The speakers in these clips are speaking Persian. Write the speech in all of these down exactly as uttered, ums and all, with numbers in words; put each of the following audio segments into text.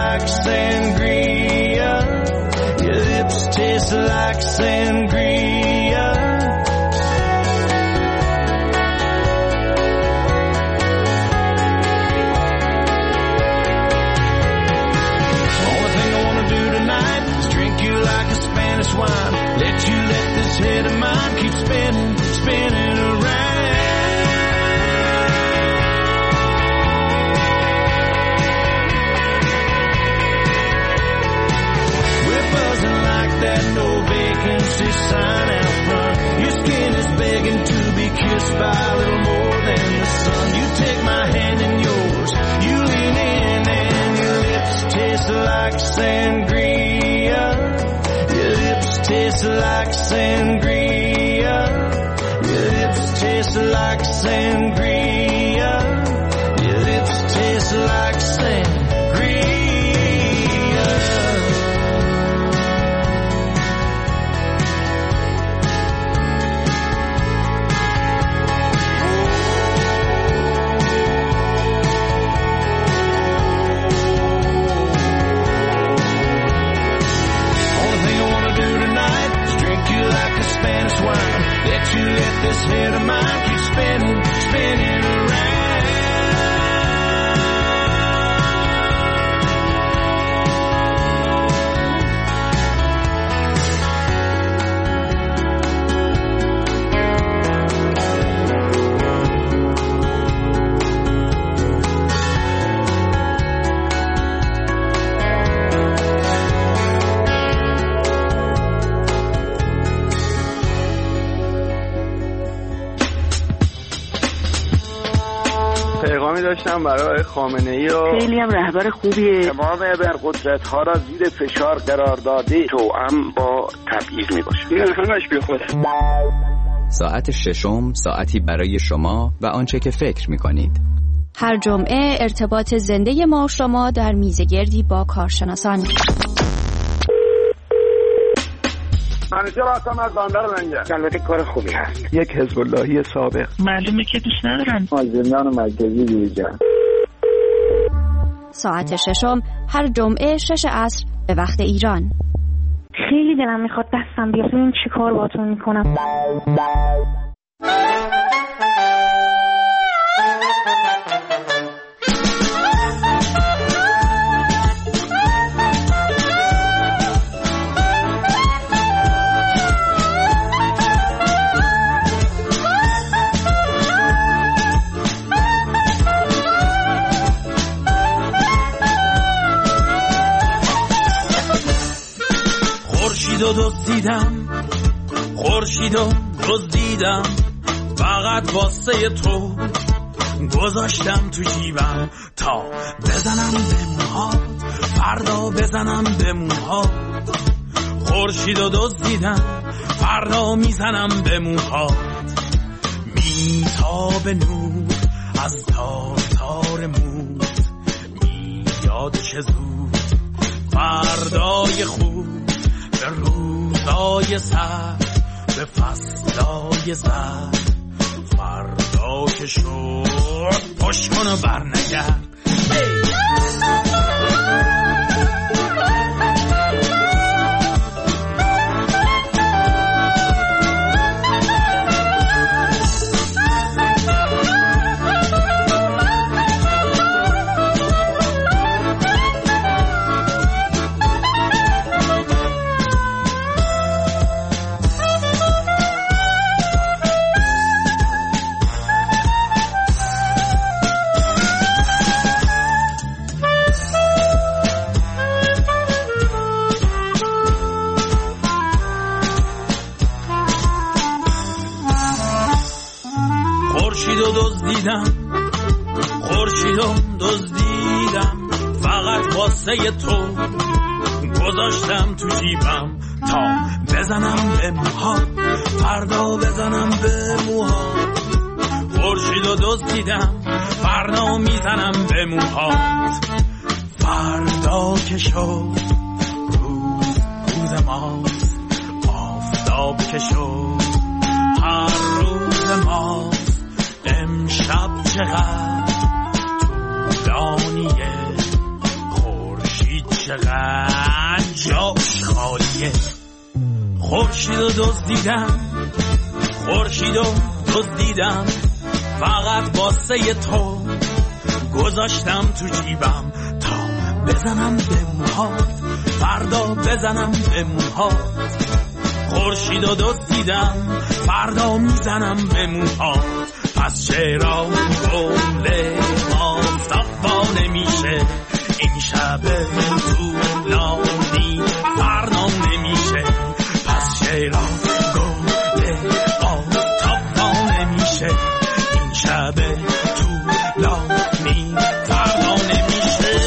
like sangria. Your lips taste like sangria. Only thing I wanna do tonight is drink you like a Spanish wine. Let you let this head of mine keep spinning, spinning around. That no vacancy sign out front. Your skin is begging to be kissed by a little more than the sun. You take my hand in yours, you lean in, and your lips taste like sangria. Your lips taste like sangria. Your lips taste like sangria. Your lips taste like sangria. Let you let this head of mine keep spinning, spinning around. پیغامی داشتم برای خامنه‌ای و خیلی هم رهبر خوبیه. تمام ابرقدرت‌ها را زیر فشار قرار داده توأم با تبعیض میباشه. این همش بی خوده. ساعت ششم، ساعتی برای شما و آنچه که فکر میکنید. هر جمعه ارتباط زنده ما و شما در میزگردی با کارشناسان. منیجر هستم از بندر لنگر. البته کار خوبی هست. یک حزب اللهی سابق. معلومه که دوست ندارن. مازندران مرکزی دیجا. ساعت ششم هر جمعه شش عصر به وقت ایران. خیلی دلم میخواد دستم بیاد ببین چی کار باهاتون میکنم. خورشیدو دزدیدم خورشیدو دزدیدم فقط واسه تو گذاشتم تو جیبم تا بزنم به موها فردا بزنم به موها خورشیدو دزدیدم فردا میزنم به موها میتاب نور از تار تار مور میاد چه زود فردای خوب به روزای سر به فصلای زر فردا که شد پشت کن و برنگرد خورشیدو دزدیدم فقط واسه تو گذاشتم تو جیبم تا بزنم به موها فردا بزنم به موها خورشیدو دزدیدم فردا میزنم به موها فردا که شد روز روز ماست آفتاب که شد هر روز ماست امشب چقدر طولانیه خورشید چقدر جاش خالیه. خورشید و دزدیدم، خورشید و دزدیدم، فقط واسه تو گذاشتم تو جیبم تا بزنم به موهات، فردا بزنم به موهات. خورشید و دزدیدم، فردا میزنم به موهات. پس چرا گل آفتابا نمیشه این شب طولانی فردا نمیشه؟ پس چرا گل آفتابا نمیشه این شب طولانی فردا نمیشه؟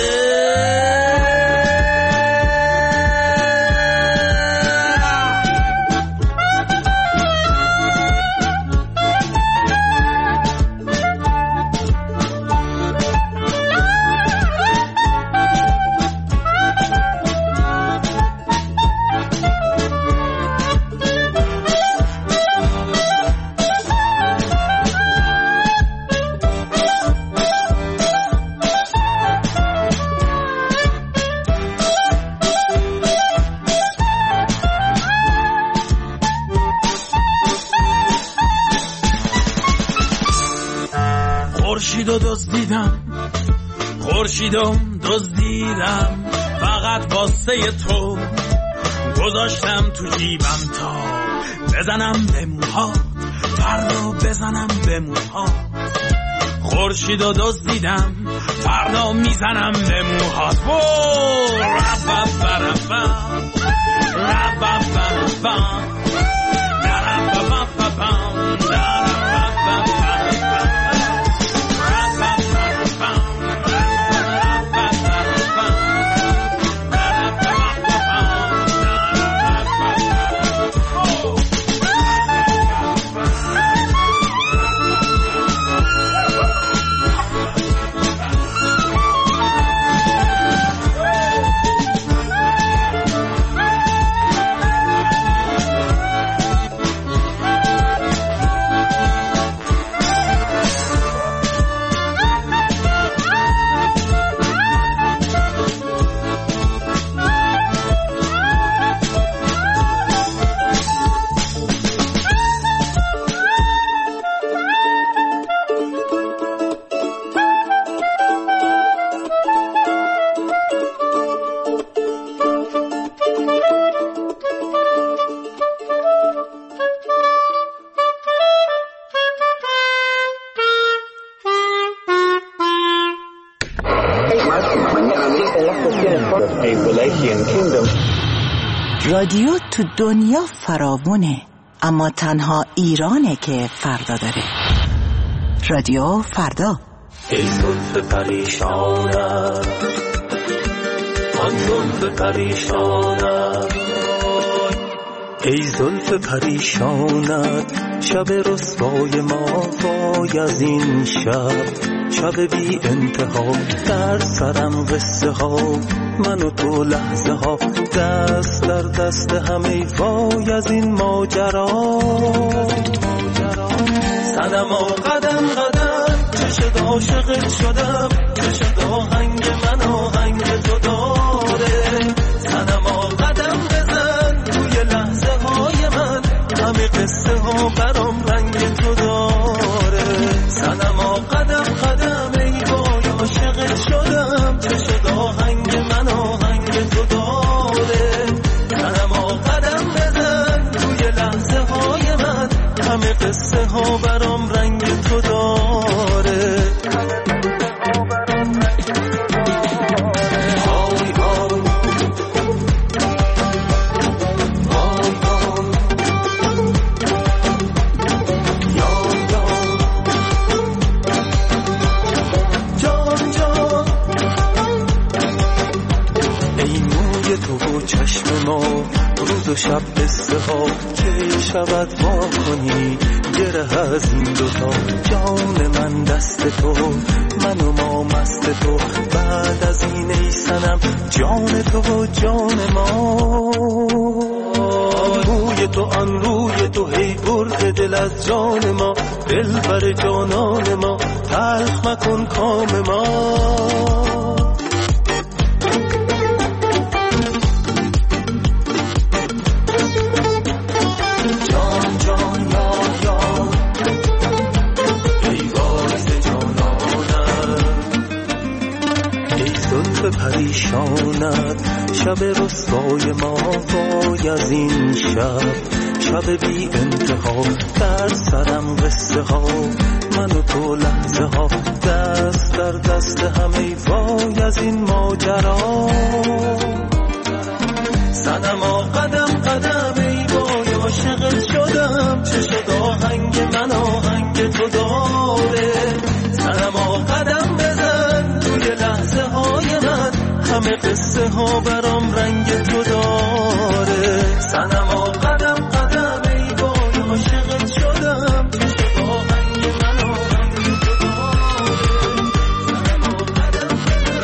خورشیدو دزدیدم، خورشیدو دزدیدم، فقط واسه تو گذاشتم تو جیبم تا بزنم به موهات، فردا بزنم به موهات. خورشیدو دزدیدم، فردا میزنم به موهات. رادیو تو دنیا فراوونه، اما تنها ایرانه که فردا داره. رادیو فردا. ای زلف پریشانم، آن زلف پریشانم، ای زلف پریشانت، شب رسوای ما وای از این شب، شب بی انتها، در سرم قصه ها، من و تو لحظه ها، دست در دست همه وای از این ماجرا. صنما قدم قدم چشد عاشقت شدم، چشد آهنگ من آهنگ تو داره. صنما قدم بزن توی لحظه های من، همه قصه ها برام رنگ تو داره. صنما قدم قدم ای وای عاشقت شدم، چشد آهنگ من آهنگ تو داره. صنما قدم بزن توی لحظه های من، همه قصه ها برام رنگ تو داره. روز و شب قصه ها که شود وا کنی گره از این دوتا. جان من دست تو، من و ما مست تو، بعد از این ای صنم جان تو و جان ما. روی تو آن روی تو هی برد دل از جان ما، دل بر جانان ما، تلخ مکن کام ما. پریشانت، شب رسوای ما وای از این شب، شب بی انتها در سرم قصه ها، من و تو لحظه ها دست در دست همه وای از این ماجرا. صنما قدم قدم ای وای عاشقت شدم، چه شد آهنگ من آهنگ تو داره. صنما قدم بزن توی لحظه های من، همه قصه ها برام رنگ تو داره. صنما قدم قدم ای وای عاشقت شدم، چه شد آهنگ من آهنگ تو داره. صنما قدم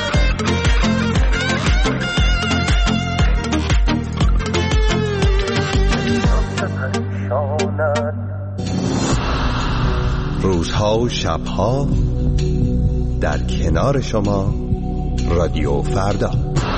روزها و شبها در کنار شما، رادیو فردا.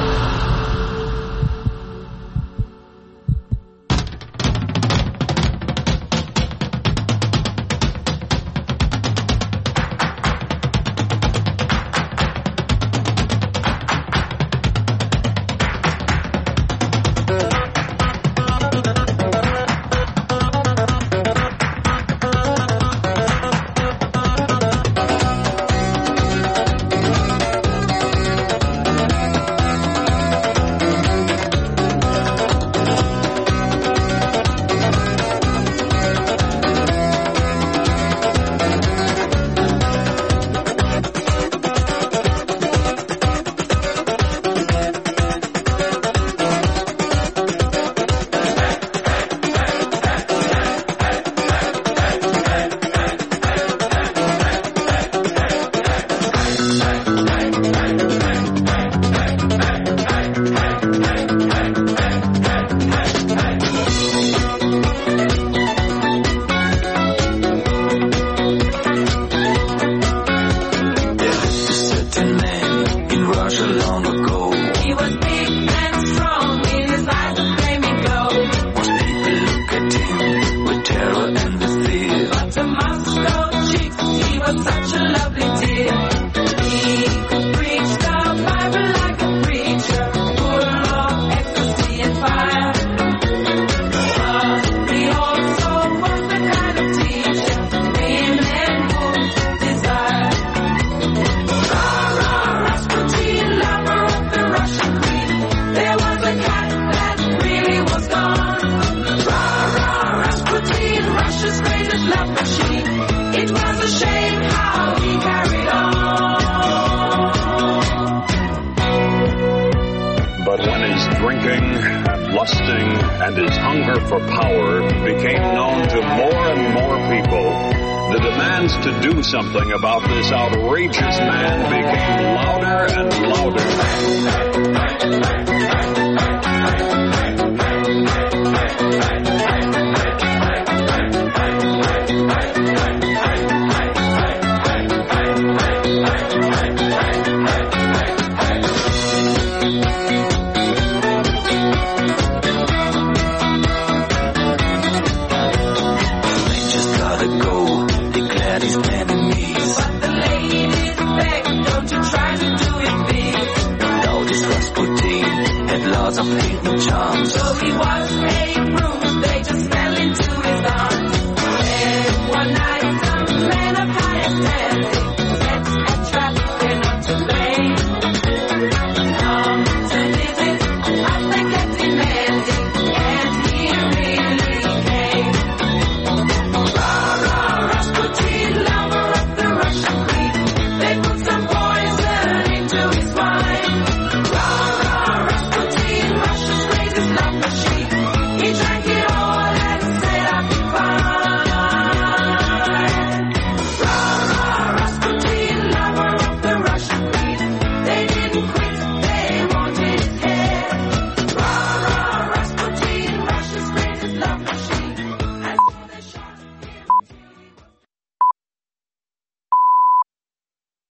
and his hunger for power became known to more and more people, the demands to do something about this outrageous man became louder and louder. Of hidden charms. So he was a brute.